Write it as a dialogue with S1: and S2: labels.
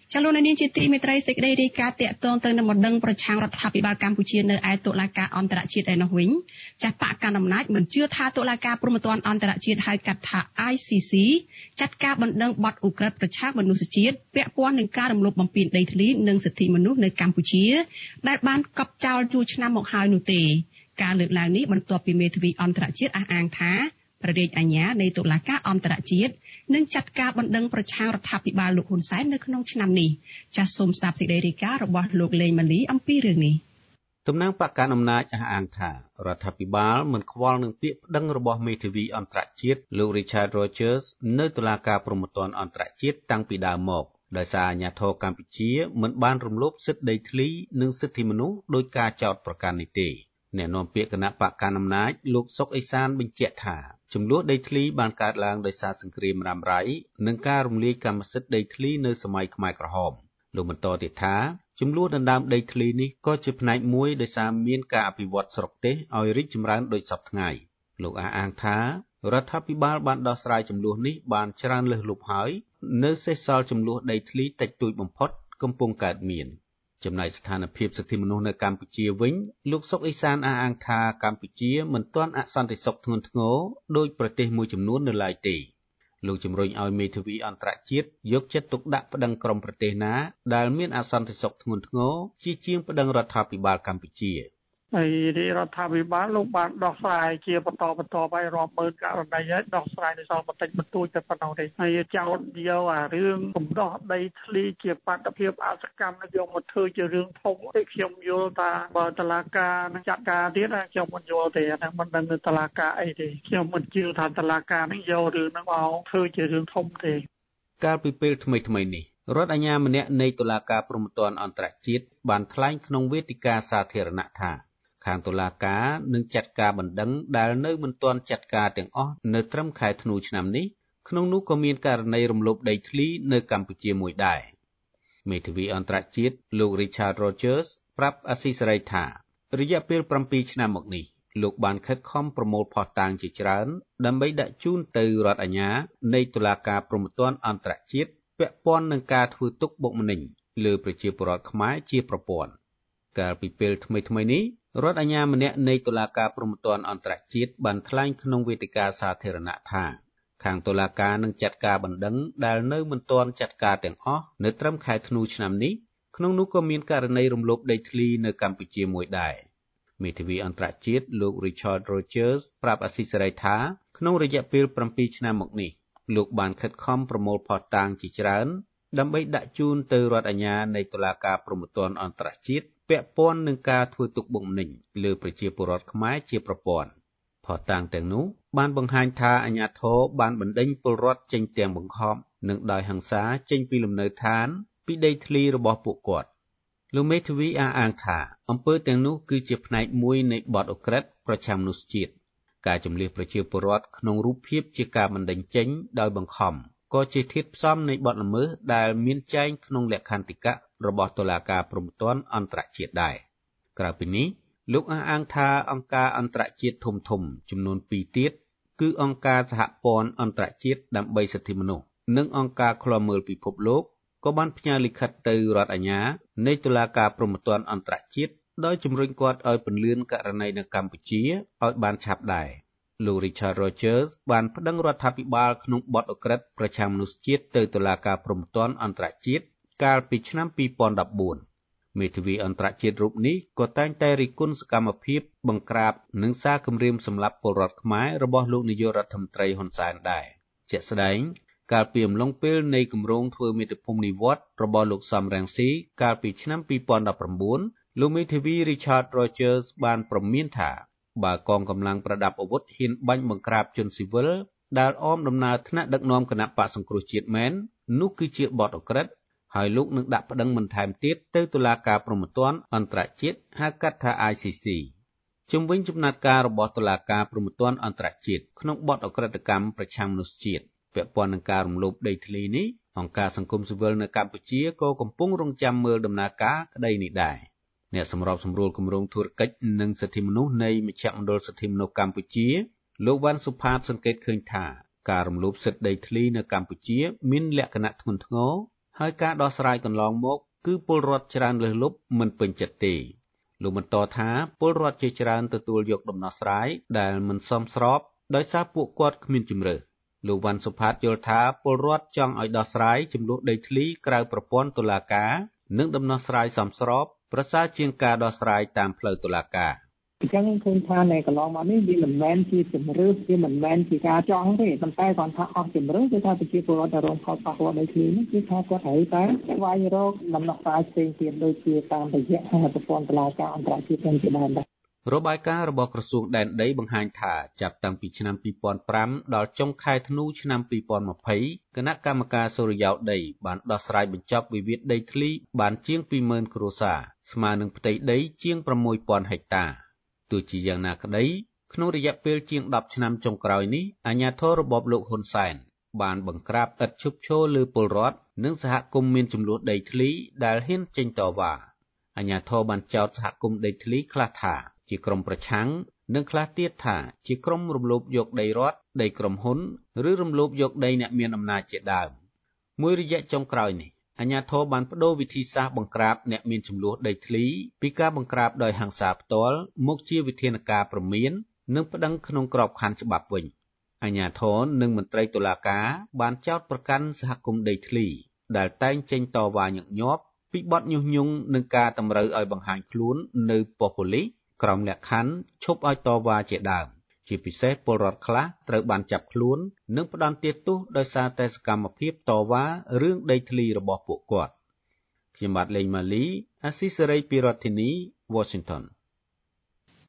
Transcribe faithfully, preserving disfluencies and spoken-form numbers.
S1: ចាលោកនាងជាទីមេត្រីសេចក្តីរាយការណ៍តាក់ទងទៅនឹងបណ្ដឹងប្រឆាំងរដ្ឋាភិបាលកម្ពុជានៅឯតុលាការអន្តរជាតិឯនោះវិញចាស់បកកណ្ដាលអំណាចមិនជឿថាតុលាការព្រហ្មទណ្ឌអន្តរជាតិហៅកាត់ថា I C C ចាត់ការបណ្ដឹងបទឧក្រិដ្ឋប្រឆាំងមនុស្សជាតិពាក់ព័ន្ធនឹងការរំលោភបំពានដីធ្លីនិងសិទ្ធិមនុស្សនៅកម្ពុជាដែលបានកប់ចោលយូរឆ្នាំមកហើយនោះទេការលើកឡើងនេះបន្ទាប់ពីមេធាវីអន្តរជាតិអះអាងថាព្រះរាជអាជ្ញានៃតុលាការអន្តរជាតិនឹងចាត់ការបណ្ដឹងប្រឆាំងរដ្ឋាភិបាលលោកហ៊ុនសែននៅក្នុងឆ្នាំនេះចាសសូមស្ដាប់សេចក្តីរាយការណ៍របស់លោកលេងម៉ាលីអំពីរឿងនេះ
S2: តំណាងបកកណ្ដាលអំណាចអះអាងថារដ្ឋាភិបាលមិនខ្វល់នឹងពាក្យប្តឹងរបស់មេធាវីអន្តរជាតិលោក Richard Rogers នៅតុលាការព្រហ្មទណ្ឌអន្តរជាតិតាំងពីដើមមកដោយសារអាជ្ញាធរកម្ពុជាមិនបានរំលោភសិទ្ធិដីធ្លីនិងសិទ្ធិមនុស្សដោយការចោទប្រកាន់នេះទេអ្នកនាំពាក្យគណៈបកកណ្ដាលអំណាចលោកសុកអេសានបញ្ជាក់ថាចំនួនដីធ្លីបានកើតឡើងដោយសារសង្គ្រាមរ៉ាំរ៉ៃនិងការរំលាយកម្មសិទ្ធិដីធ្លីនៅសម័យខ្មែរក្រហមលោកបន្តទៀតថាចំនួនដណ្ដើមដីធ្លីនេះក៏ជាផ្នែកមួយដោយសារមានការអភិវឌ្ឍស្រុកទេសឲ្យរីកចម្រើនដូចសពថ្ងៃលោកអះអាងថារដ្ឋាភិបាលបានដោះស្រាយចំនួននេះបានច្រើនលើសលប់ហើយនៅសេសសល់ចំនួនដីធ្លីតិចតួចបំផុតកំពុងកើតមានចំណែកស្ថានភាពសិទ្ធិមនុស្សនៅកម្ពុជាវិញលោកសុកអេសានអះអាងថាកម្ពុជាមិនទាន់អសន្តិសុខធ្ងន់ធ្ងរដោយប្រទេសមួយចំនួននៅឡើយទេលោកជំរុញឲ្យមេធាវីអន្តរជាតិយកចិត្តទុកដាក់ប្តឹងក្រុមប្រទេសណាដែលមានអសន្តិសុខធ្ងន់ធ្ងរជាជាងប្តឹងរដ្ឋាភិបាលកម្ពុជា
S3: ហើយរដ្ឋាភិបាលលោកបានដោះស្រាយជាបន្តបន្តទៅរាប់ម៉ឺនករណីហើយដោះស្រាយនៅសល់បន្តិចបន្តួចតែប៉ុណ្ណោះទេហើយចោទយកអារឿងកំដោះដីធ្លីជាបាតុភិបអសកម្មនឹងយកមកធ្វើជារឿងធំទេខ្ញុំយល់ថាបើតុលាការនឹងចាត់ការទៀតខ្ញុំមិនយល់ទេហ្នឹងមិនដឹងតុលាការអីទេខ្ញុំមិនជឿថាតុលាការនឹងយករឿងហ្នឹងមកធ្វើជារឿងធំទេ
S2: កាលពីពេលថ្មីថ្មីនេះរដ្ឋអាជ្ញាម្នាក់នៃតុលាការព្រហ្មទណ្ឌអន្តរជាតិបានថ្លែងក្នុងវេទិកាសាធារណៈថាខាងតុលាការនឹងចាត់ការបណ្ដឹងដែលនៅមិនទាន់ចាត់ការទាំងអស់នៅត្រឹមខែធ្នូឆ្នាំនេះក្នុងនោះក៏មានករណីរំលោភដីធ្លីនៅកម្ពុជាមួយដែរមេធាវីអន្តរជាតិលោក Richard Rogers ប្រាប់អស៊ីសេរីថារយៈពេល7ឆ្នាំមកនេះលោកបានខិតខំប្រមូលភស្តុតាងជាច្រើនដើម្បីដាក់ជូនទៅរដ្ឋអាជ្ញានៃតុលាការព្រហ្មទណ្ឌអន្តរជាតិពាក់ព័ន្ធនឹងការធ្វើទុកបុកម្នេញលើប្រជាពលរដ្ឋខ្មែរជាប្រព័ន្ធកាលពីពេលថ្មីៗនេះរដ្ឋអាជ្ញាម្នាក់នៃតុលាការព្រហ្មទណ្ឌអន្តរជាតិបានថ្លែងក្នុងវេទិកាសាធារណៈថាខាងតុលាការនឹងចាត់ការបណ្ដឹងដែលនៅមិនទាន់ចាត់ការទាំងអស់នៅត្រឹមខែធ្នូឆ្នាំនេះក្នុងនោះក៏មានករណីរំលោភដីធ្លីនៅកម្ពុជាមួយដែរមេធាវីអន្តរជាតិលោក Richard Rogers ប្រាប់អស៊ីសេរីថាក្នុងរយៈពេល7ឆ្នាំមកនេះលោកបានខិតខំប្រមូលភស្តុតាងជាច្រើនដើម្បីដាក់ជូនទៅរដ្ឋអាជ្ញានៃតុលាការព្រហ្មទណ្ឌអន្តរជាតិពាក់ព័ន្ធនឹងការធ្វើទុកបុកម្នេញលើប្រជាពលរដ្ឋខ្មែរជាប្រព័ន្ធភស្តុតាងទាំងនោះបានបង្ហាញថាអាជ្ញាធរបានបណ្តេញពលរដ្ឋចេញទាំងបង្ខំនិងដោយហិង្សាចេញពីលំនៅឋានពីដីធ្លីរបស់ពួកគាត់លោកមេធាវីអះអាងថាអំពើទាំងនោះគឺជាផ្នែកមួយនៃបទឧក្រិដ្ឋប្រឆាំងមនុស្សជាតិការជំលះប្រជាពលរដ្ឋក្នុងរូបភាពជាការបណ្តេញចេញដោយបង្ខំក៏ជាធាតុផ្សំនៃបទល្មើសដែលមានចែងក្នុងលក្ខន្តិកៈរបស់តុលាការព្រហ្មទណ្ឌអន្តរជាតិដែរក្រៅពីនេះលោកអះអាងថាអង្គការអន្តរជាតិធំៗចំនួនពីរទៀតគឺអង្គការសហព័ន្ធអន្តរជាតិដើម្បីសិទ្ធិមនុស្សនិងអង្គការឃ្លាំមើលពិភពលោកក៏បានផ្ញើលិខិតទៅរដ្ឋអាជ្ញានៃតុលាការព្រហ្មទណ្ឌអន្តរជាតិដោយជំរុញគាត់ឲ្យពន្យាករណីនៅកម្ពុជាឲ្យបានឆាប់ដែរលោក Richard Rogers បានប្តឹងរដ្ឋាភិបាលក្នុងបទឧក្រិដ្ឋប្រឆាំងមនុស្សជាតិទៅតុលាការព្រហ្មទណ្ឌអន្តរជាតិកាលពីឆ្នាំពីរពាន់ដប់បួនមេធាវីអន្តរជាតិរូបនេះក៏តែងតែរិះគន់សកម្មភាពបង្ក្រាបនិងសារគំរាមសម្លាប់ពលរដ្ឋខ្មែររបស់លោកនាយករដ្ឋមន្ត្រីហ៊ុនសែនដែរជាក់ស្ដែងកាលពីអំឡុងពេលនៃគម្រោងធ្វើមាតុភូមិនិវត្តន៍របស់លោកសំរងស៊ីកាលពីឆ្នាំពីរពាន់ដប់ប្រាំបួនលោកមេធាវី Richard Rogers បានព្រមានថាបើកងកម្លាំងប្រដាប់អាវុធហ៊ានបាញ់បង្ក្រាបជនស៊ីវិលដែលអមដំណើរថ្នាក់ដឹកនាំគណៈបក្សសង្គ្រោះជាតិមែននោះគឺជាបទឧក្រិដ្ឋហើយលោកនឹងដាក់ប្តឹងបន្ថែមទៀតទៅតុលាការព្រហ្មទណ្ឌអន្តរជាតិហៅកាត់ថា I C C ជំវិញចំណាត់ការរបស់តុលាការព្រហ្មទណ្ឌអន្តរជាតិក្នុងបទឧក្រិដ្ឋកម្មប្រឆាំងមនុស្សជាតិពាក់ព័ន្ធនឹងការរំលោភដីធ្លីនេះអង្គការសង្គមស៊ីវិលនៅកម្ពុជាក៏កំពុងរង់ចាំមើលដំណើរការក្តីនេះដែរអ្នកសម្របសម្រួលគម្រោងធុរកិច្ចនិងសិទ្ធិមនុស្សនៃមជ្ឈមណ្ឌលសិទ្ធិមនុស្សកម្ពុជាលោកវ៉ាន់សុផាតសង្កេតឃើញថាការរំលោភសិទ្ធិដីធ្លីនៅកម្ពុជាមានលក្ខណៈធ្ងន់ធ្ងរហើយការដោះស្រាយកន្លងមកគឺពលរដ្ឋច្រើនលើសលប់មិនពេញចិត្តទេលោកបន្តថាពលរដ្ឋជាច្រើនទទួលយកដំណោះស្រាយដែលមិនសមស្របដោយសារពួកគាត់គ្មានជម្រើសលោកវ៉ាន់សុផាតយល់ថាពលរដ្ឋចង់ឲ្យដោះស្រាយចំនួនដីធ្លីក្រៅប្រព័ន្ធតុលាការនិងដំណោះស្រាយសមស្របប្រសើរជាងការដោះស្រាយតាមផ្លូវតុលាការ
S4: អញ្ចឹងឃើញថានៅកន្លងមកនេះវាមិនមែនជាជំរឿនវាមិនមែនជាការចង់ទេប៉ុន្តែគាត់ថាអស់ជំរឿនគឺថាប្រជាពលរដ្ឋដែលរងផលប៉ះពាល់ដីធ្លីនេះគឺថាគាត់ត្រូវតែស្វែងរកដំណោះស្រាយផ្សេងទៀតដូចជាតាមរយៈប្រព័ន្ធតុលាការអន្តរជាតិទាំងជាដើមដែរ
S2: របាយការណ៍របស់ក្រសួងដែនដីបង្ហាញថាចាប់តាំងពីឆ្នាំពីរពាន់ប្រាំដល់ចុងខែធ្នូឆ្នាំពីរពាន់ម្ភៃគណៈកម្មការសុរិយោដីបានដោះស្រាយបញ្ចប់វិវាទដីធ្លីបានជាងពីរម៉ឺនគ្រួសារស្មើនឹងផ្ទៃដីជាង៦ពាន់ហិកតាទោះជាយ៉ាងណាក្តីក្នុងរយៈពេលជាងដប់ឆ្នាំចុងក្រោយនេះអាជ្ញាធររបបលោកហ៊ុនសែនបានបង្ក្រាបឥតឈប់ឈរលើពលរដ្ឋនិងសហគមន៍មានចំនួនដីធ្លីដែលហ៊ានចេញតវ៉ាអាជ្ញាធរបានចោទសហគមន៍ដីធ្លីខ្លះថាជាក្រុមប្រឆាំងនិងខ្លះទៀតថាជាក្រុមរំលោភយកដីរដ្ឋដីក្រុមហ៊ុនឬរំលោភយកដីអ្នកមានអំណាចជាដើមមួយរយៈចុងក្រោយនេះអាជ្ញាធរបានបដូរវិធីសាស្ត្របង្ក្រាបអ្នកមានចំនួនដីធ្លីពីការបង្ក្រាបដោយហិង្សាផ្ទាល់មកជាវិធានការព្រមាននិងប្តឹងក្នុងក្របខ័ណ្ឌច្បាប់វិញអាជ្ញាធរនិងមន្ត្រីតុលាការបានចោទប្រកាន់សហគមន៍ដីធ្លីដែលតែងចេញតវ៉ាញឹកញាប់ពីបទញុះញង់និងការតម្រូវឲ្យបង្ហាញខ្លួននៅប៉ុស្តិ៍ប៉ូលីសក្រោមលក្ខខណ្ឌឈប់ឲ្យតវ៉ាជាដើមជាពិសេសពលរដ្ឋខ្លះត្រូវបានចាប់ខ្លួននិងផ្ដន្ទាទោសដោយសារតែសកម្មភាពតវ៉ារឿងដីធ្លីរបស់ពួកគាត់ខ្ញុំបាទលេងម៉ាលីអាស៊ីសេរីពីរដ្ឋធានី Washington